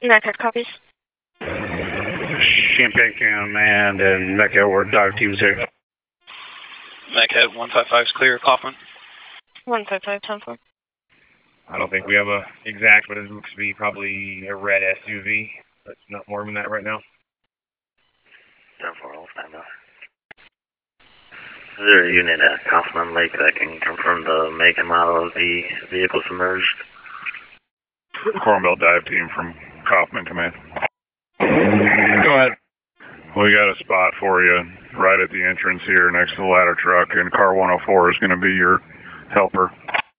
NACAD copies. Champaign Command and Mecca or dive teams here. Mecca 155 is clear. Kaufman. 155, 10-4. I don't think we have a exact, but it looks to be probably a red SUV. That's not more than that right now. 10-4, I'll stand by. Is there a unit at Kaufman Lake that can confirm the make and model of the vehicle submerged? Cornbelt dive team from Kaufman Command. Go ahead. We got a spot for you right at the entrance here next to the ladder truck, and car 104 is going to be your helper.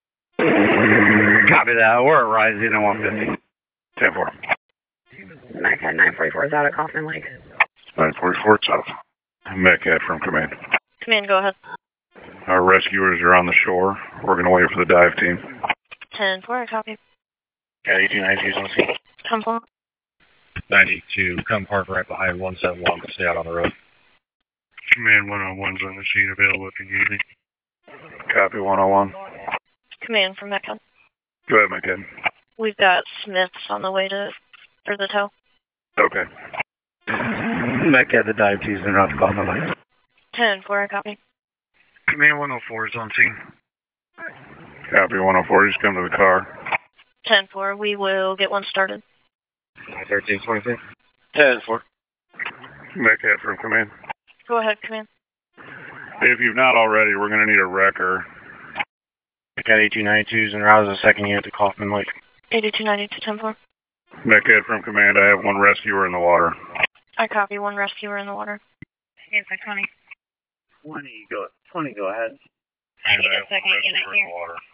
Copy that. We're at Rising at 150. 10-4. NACAD 944 is out at Kaufman Lake. 944 south. Metcat from Command. Command, go ahead. Our rescuers are on the shore. We're going to wait for the dive team. 10-4, I copy. Got 8292 on scene. 10-4. 92, come park right behind 171, but stay out on the road. Command 101's on the scene, available if you need me. Copy 101. Command from Mecca. Go ahead, Metcat. We've got Smiths on the way for the tow. Okay. Mecca, the dive teams are not Kaufman Lake. 10-4, I copy. Command 104 is on scene. Copy 104, just come to the car. 10-4, we will get one started. 1326. 10-4. Metcat from Command. Go ahead, Command. If you've not already, we're going to need a wrecker. Got 8292s and rouse the second unit to Kaufman Lake. 8292, 10-4. Metcat from Command, I have one rescuer in the water. I copy, one rescuer in the water. Yes, 20. 20, go ahead. I need a second unit here.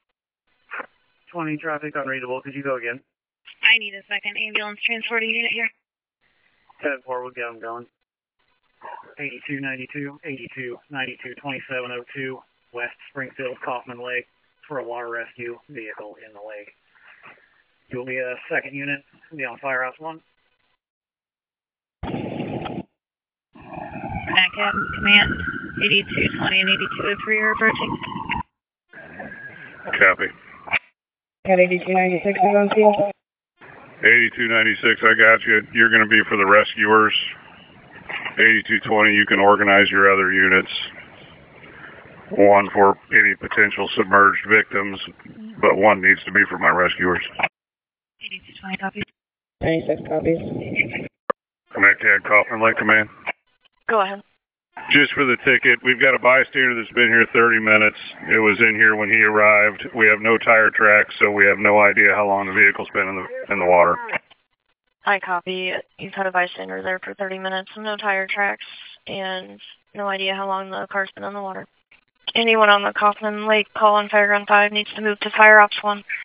20 traffic unreadable, could you go again? I need a second ambulance transporting unit here. 10-4, we'll get them going. 8292, 8292, 2702, West Springfield, Kaufman Lake, for a water rescue vehicle in the lake. You'll be a second unit, be on Firehouse 1. NACAD, Command, 8220 and 8203 are approaching. Copy. Got 8296 is on scene. 8296, I got you. You're going to be for the rescuers. 8220, you can organize your other units. One for any potential submerged victims, but one needs to be for my rescuers. 8220 copies. 96 copies. Metcat, Kaufman Lake Command. Go ahead. Just for the ticket, we've got a bystander that's been here 30 minutes. It was in here when he arrived. We have no tire tracks, so we have no idea how long the vehicle's been in the water. I copy. You've had a bystander there for 30 minutes, no tire tracks, and no idea how long the car's been in the water. Anyone on the Kaufman Lake call on Fireground 5 needs to move to Fire Ops 1.